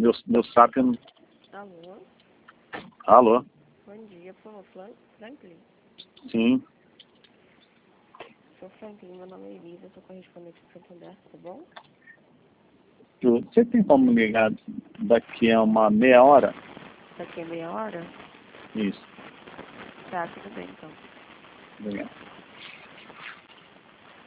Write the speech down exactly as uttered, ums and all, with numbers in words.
meu, meu saco... Não... Alô? Alô? Bom dia, por favor, Franklin. Sim. Sou Franklin, meu nome é Elisa, sou correspondente do Santander, tá bom? Você tem como ligar daqui a uma meia hora? Daqui a meia hora? Isso. Tá, tudo bem então. Obrigado.